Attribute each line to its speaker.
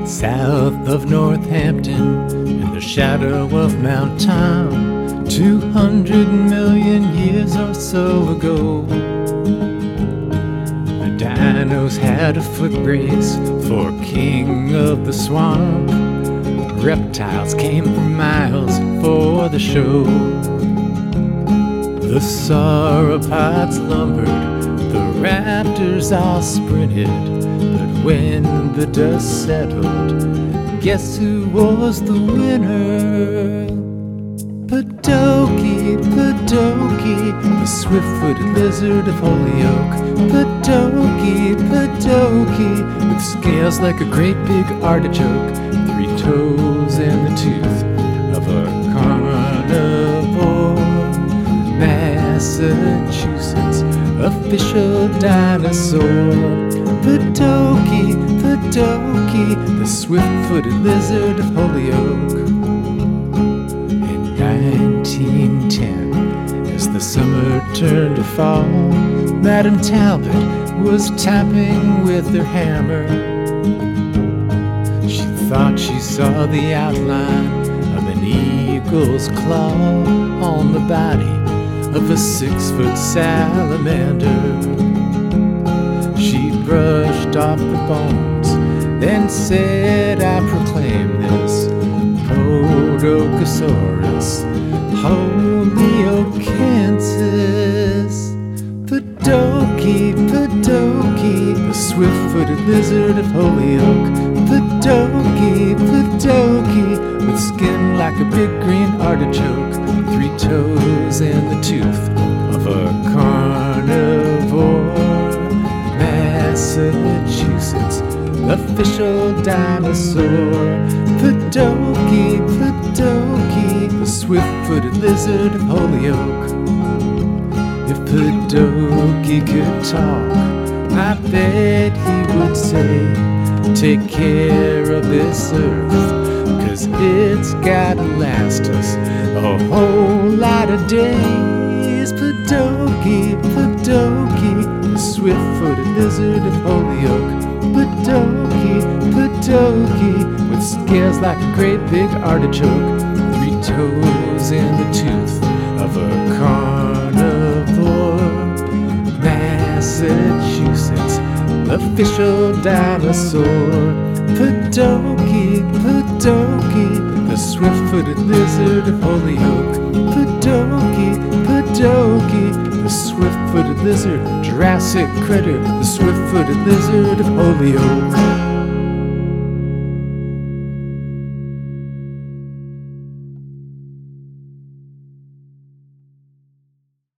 Speaker 1: South of Northampton, in the shadow of Mount Tom, 200 million years or so ago, the dinos had a foot race for king of the swamp. Reptiles came for miles for the show. The sauropods lumbered, the raptors all sprinted, but when the dust settled, guess who was the winner? Podoki, Podoki, the swift-footed lizard of Holyoke. Podoki, Podoki, with scales like a great big artichoke, 3 toes and the tooth of a carnivore. Massachusetts, official dinosaur. Podoki, Podoki, the swift-footed lizard of Holyoke. In 1910, as the summer turned to fall, Madame Talbot was tapping with her hammer. She thought she saw the outline of an eagle's claw on the body of a 6-foot salamander. She brushed off the bones, then said, I proclaim this Podokesaurus homeokensis. Podoki, Podoki, the swift-footed lizard of Holyoke. Podoki, Podoki, with skin like a big green artichoke, 3 toes and the tooth of a carnivore. Massachusetts, official dinosaur. Podoki, Podoki, the swift-footed lizard of Holyoke. If Podoki could talk, I bet he would say, take care of this earth, 'cause it's gotta last us a whole lot of days. Podoki, Podoki, the swift-footed lizard of Holyoke. Podoki, Podoki, with scales like a great big artichoke, 3 toes and the tooth of a carnivore. Massachusetts, official dinosaur. Podoki, Podoki, the swift-footed lizard of Holyoke. Podoki, Podoki, the swift-footed lizard, Jurassic critter, the swift-footed lizard of Holyoke.